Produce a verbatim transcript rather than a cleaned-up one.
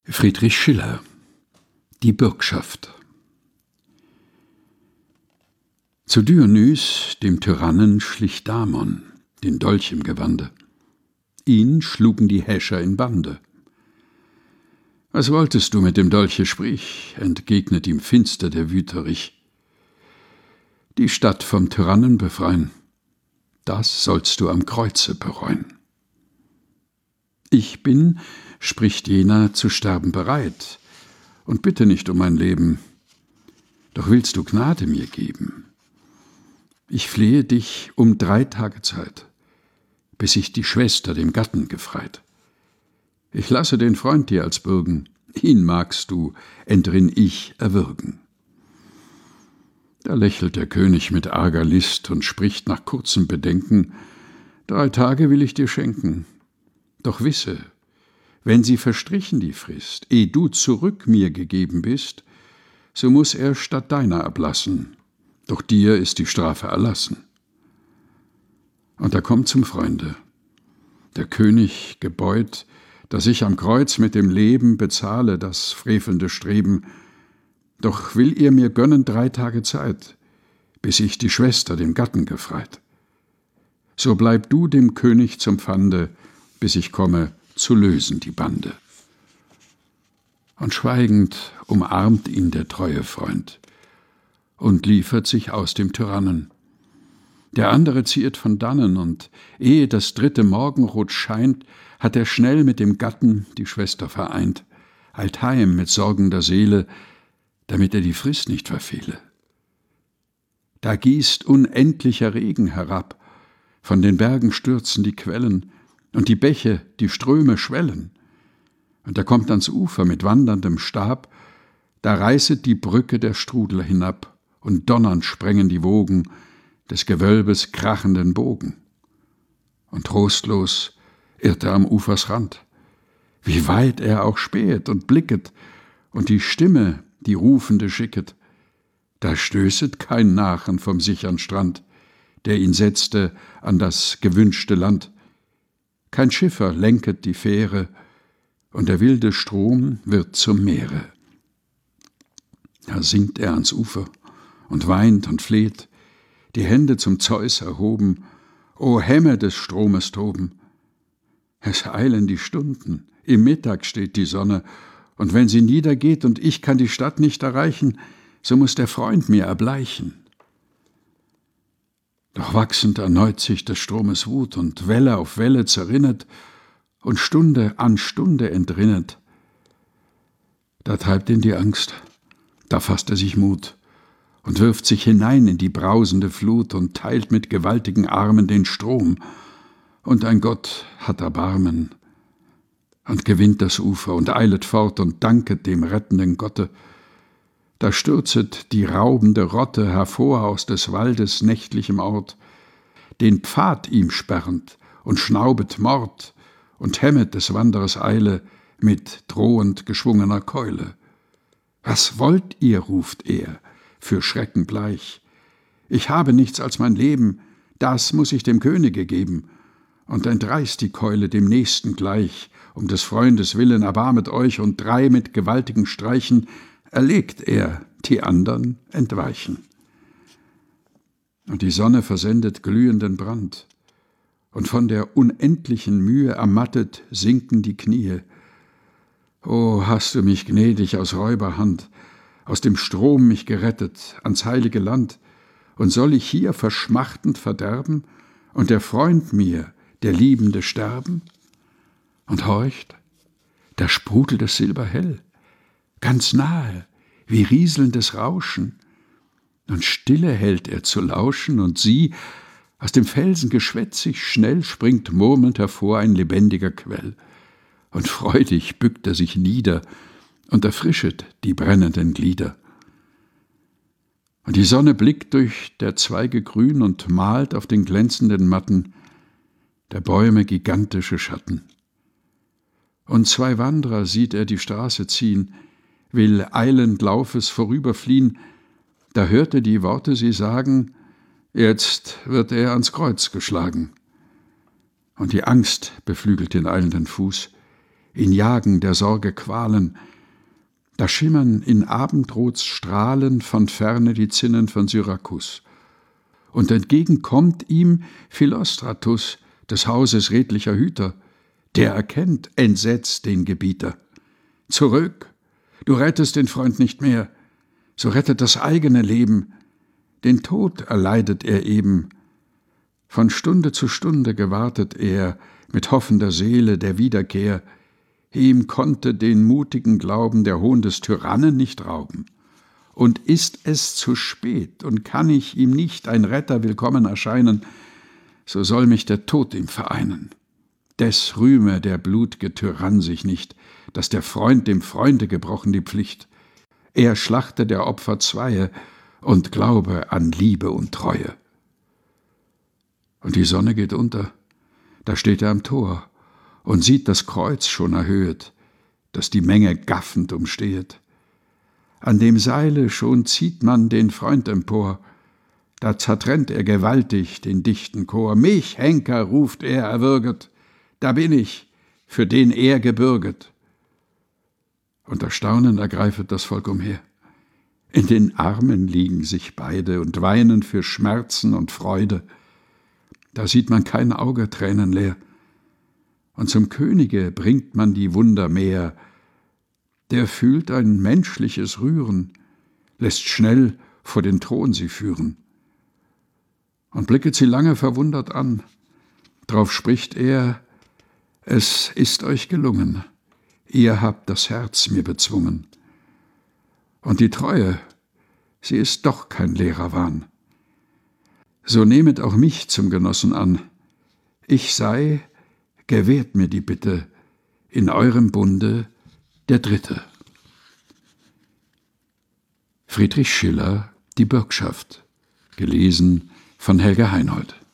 Friedrich Schiller: Die Bürgschaft. Zu Dionys, dem Tyrannen, schlich Damon, den Dolch im Gewande. Ihn schlugen die Häscher in Bande. »Was wolltest du mit dem Dolche, sprich«, entgegnet ihm finster der Wüterich. »Die Stadt vom Tyrannen befreien, das sollst du am Kreuze bereuen.« »Ich bin«, spricht jener, »zu sterben bereit, und bitte nicht um mein Leben, doch willst du Gnade mir geben. Ich flehe dich um drei Tage Zeit, bis ich die Schwester dem Gatten gefreit. Ich lasse den Freund dir als Bürgen, ihn magst du, entrinn ich, erwürgen.« Da lächelt der König mit arger List und spricht nach kurzem Bedenken: »Drei Tage will ich dir schenken, doch wisse, wenn sie verstrichen die Frist, eh du zurück mir gegeben bist, so muß er statt deiner ablassen, doch dir ist die Strafe erlassen.« Und er kommt zum Freunde. Der König gebeut, dass ich am Kreuz mit dem Leben bezahle das frevelnde Streben, doch will ihr mir gönnen drei Tage Zeit, bis ich die Schwester dem Gatten gefreit. So bleib du dem König zum Pfande, bis ich komme, zu lösen die Bande. Und schweigend umarmt ihn der treue Freund und liefert sich aus dem Tyrannen. Der andere ziert von dannen, und ehe das dritte Morgenrot scheint, hat er schnell mit dem Gatten die Schwester vereint, eilt heim mit sorgender Seele, damit er die Frist nicht verfehle. Da gießt unendlicher Regen herab, von den Bergen stürzen die Quellen, und die Bäche, die Ströme schwellen. Und er kommt ans Ufer mit wanderndem Stab, da reißet die Brücke der Strudel hinab, und donnernd sprengen die Wogen des Gewölbes krachenden Bogen. Und trostlos irrt er am Ufers Rand, wie weit er auch spähet und blicket, und die Stimme, die Rufende schicket, da stößet kein Nachen vom sichern Strand, der ihn setzte an das gewünschte Land. Kein Schiffer lenket die Fähre, und der wilde Strom wird zum Meere. Da sinkt er ans Ufer und weint und fleht, die Hände zum Zeus erhoben: »O Hämme des Stromes Toben!« Es eilen die Stunden, im Mittag steht die Sonne, und wenn sie niedergeht und ich kann die Stadt nicht erreichen, so muß der Freund mir erbleichen. Doch wachsend erneut sich des Stromes Wut, und Welle auf Welle zerrinnet und Stunde an Stunde entrinnet. Da treibt ihn die Angst, da fasst er sich Mut und wirft sich hinein in die brausende Flut und teilt mit gewaltigen Armen den Strom. Und ein Gott hat Erbarmen und gewinnt das Ufer und eilet fort und danket dem rettenden Gotte. Da stürzet die raubende Rotte hervor aus des Waldes nächtlichem Ort, den Pfad ihm sperrend, und schnaubet Mord und hemmet des Wanderers Eile mit drohend geschwungener Keule. »Was wollt ihr?« ruft er, für Schrecken bleich. »Ich habe nichts als mein Leben, das muß ich dem Könige geben, und entreißt die Keule dem Nächsten gleich. Um des Freundes willen erbarmet euch, und drei mit gewaltigen Streichen erlegt er, die andern entweichen.« Und die Sonne versendet glühenden Brand, und von der unendlichen Mühe ermattet sinken die Knie. »O, hast du mich gnädig aus Räuberhand, aus dem Strom mich gerettet, ans heilige Land, und soll ich hier verschmachtend verderben, und der Freund mir, der Liebende, sterben?« Und horcht, da sprudelt das Silber hell, ganz nahe, wie rieselndes Rauschen, und stille hält er zu lauschen, und sie, aus dem Felsen geschwätzig schnell, springt murmelnd hervor ein lebendiger Quell, und freudig bückt er sich nieder und erfrischet die brennenden Glieder. Und die Sonne blickt durch der Zweige grün und malt auf den glänzenden Matten der Bäume gigantische Schatten. Und zwei Wanderer sieht er die Straße ziehen, will eilend Laufes vorüberfliehen, da hört er die Worte sie sagen: »Jetzt wird er ans Kreuz geschlagen.« Und die Angst beflügelt den eilenden Fuß, in Jagen der Sorge Qualen, da schimmern in Abendrots Strahlen von ferne die Zinnen von Syrakus. Und entgegen kommt ihm Philostratus, des Hauses redlicher Hüter, der erkennt entsetzt den Gebieter. Zurück, du rettest den Freund nicht mehr, so rettet das eigene Leben, den Tod erleidet er eben. Von Stunde zu Stunde gewartet er mit hoffender Seele der Wiederkehr, ihm konnte den mutigen Glauben der Hohn des Tyrannen nicht rauben. Und ist es zu spät und kann ich ihm nicht ein Retter willkommen erscheinen, so soll mich der Tod ihm vereinen. Des rühme der blutge Tyrann sich nicht, dass der Freund dem Freunde gebrochen die Pflicht. Er schlachte der Opfer Zweie und glaube an Liebe und Treue. Und die Sonne geht unter, da steht er am Tor und sieht das Kreuz schon erhöhet, das die Menge gaffend umstehet. An dem Seile schon zieht man den Freund empor, da zertrennt er gewaltig den dichten Chor. Mich, Henker, ruft er erwürget, da bin ich, für den er gebürget. Und erstaunend ergreifet das Volk umher. In den Armen liegen sich beide und weinen für Schmerzen und Freude. Da sieht man kein Auge tränenleer. Und zum Könige bringt man die Wunder mehr. Der fühlt ein menschliches Rühren, lässt schnell vor den Thron sie führen. Und blicket sie lange verwundert an. Drauf spricht er: Es ist euch gelungen, ihr habt das Herz mir bezwungen. Und die Treue, sie ist doch kein leerer Wahn. So nehmet auch mich zum Genossen an. Ich sei, gewährt mir die Bitte, in eurem Bunde der Dritte. Friedrich Schiller, Die Bürgschaft, gelesen von Helga Heinold.